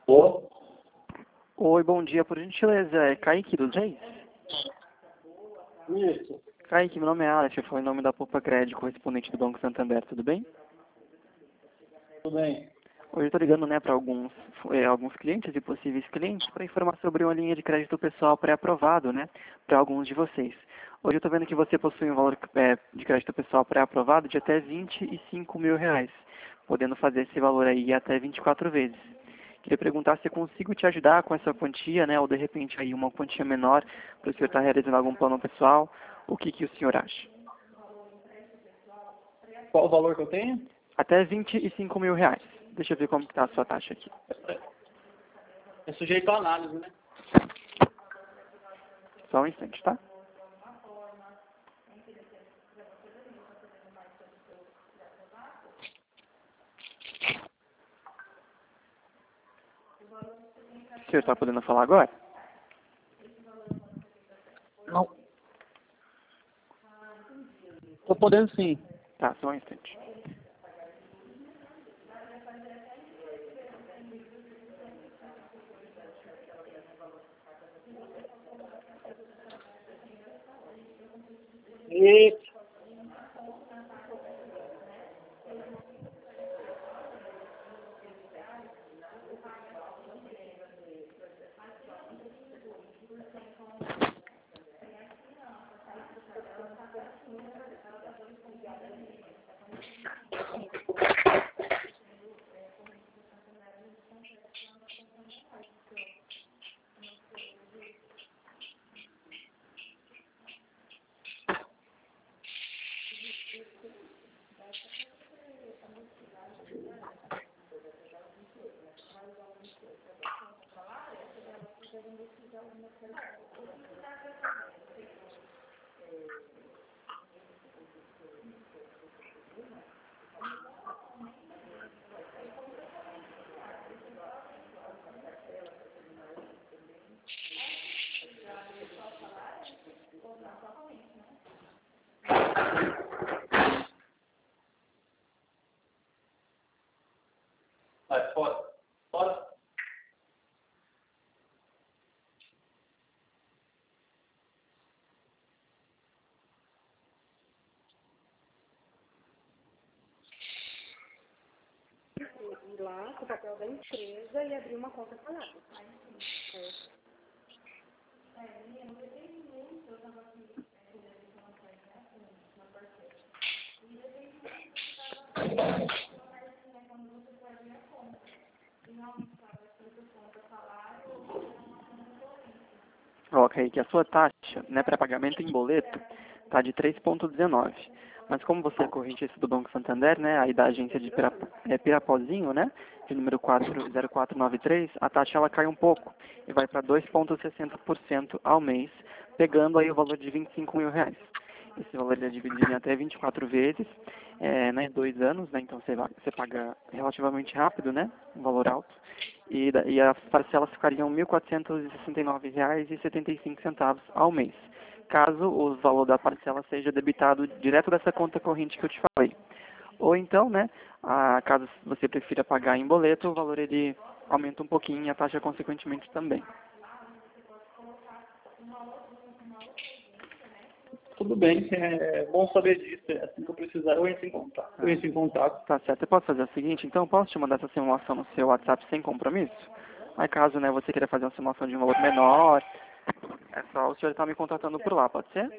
Ô, Oi, bom dia, por gentileza, é Kaique do Reis? isso, Kaique, meu nome é Alex, eu falo em nome da Poupa Crédito, correspondente do Banco Santander, tudo bem? tudo bem. Hoje eu estou ligando, né, para alguns clientes e possíveis clientes para informar sobre uma linha de crédito pessoal pré-aprovado, né, para alguns de vocês. Hoje eu estou vendo que você possui um valor de crédito pessoal pré-aprovado de até R$ 25.000, podendo fazer esse valor aí até 24 vezes. Queria perguntar se eu consigo te ajudar com essa quantia, né, ou de repente aí uma quantia menor para o senhor estar realizando algum plano pessoal. O que o senhor acha? Qual o valor que eu tenho? Até R$ 25.000. Deixa eu ver como está a sua taxa aqui. É sujeito a análise, né? Só um instante, tá? O senhor está podendo falar agora? Não. Tô podendo sim. Tá, só um instante. E vai, fora. Fora. Ir lá com o papel da empresa e abrir uma conta falada. Ok, que a sua taxa, né, para pagamento em boleto está de 3,19. Mas como você é correntista do Banco Santander, né, aí da agência de Pirapozinho, né, de número 40493, a taxa ela cai um pouco e vai para 2,60% ao mês, pegando aí o valor de R$ 25.000. Esse valor ele é dividido em até 24 vezes, né, 2 anos, né, então você paga relativamente rápido, né, um valor alto, e as parcelas ficariam R$ 1.469,75 ao mês, caso o valor da parcela seja debitado direto dessa conta corrente que eu te falei. Ou então, né, caso você prefira pagar em boleto, o valor ele aumenta um pouquinho e a taxa consequentemente também. Tudo bem, é bom saber disso. É assim que eu precisar, eu entro em contato. Eu entro em contato. Tá certo. Eu posso fazer o seguinte, então eu posso te mandar essa simulação no seu WhatsApp sem compromisso? Aí caso, né, você queira fazer uma simulação de um valor menor, é só o senhor estar me contatando por lá, pode ser?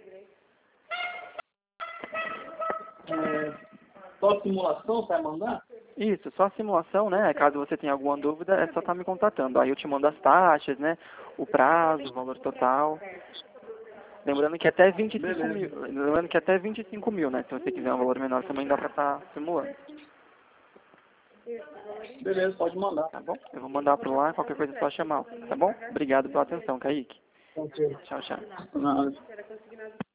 Só simulação, você vai mandar? Isso, só a simulação, né? Caso você tenha alguma dúvida, é só estar me contatando. Aí eu te mando as taxas, né? O prazo, o valor total. Lembrando que até 25 mil, lembrando que até 25 mil, né? Se você quiser um valor menor também dá pra estar simulando. Beleza, pode mandar. Tá bom? Eu vou mandar por lá, qualquer coisa é só chamar, tá bom? Obrigado pela atenção, Kaique. Ok. Tchau, tchau. Nada.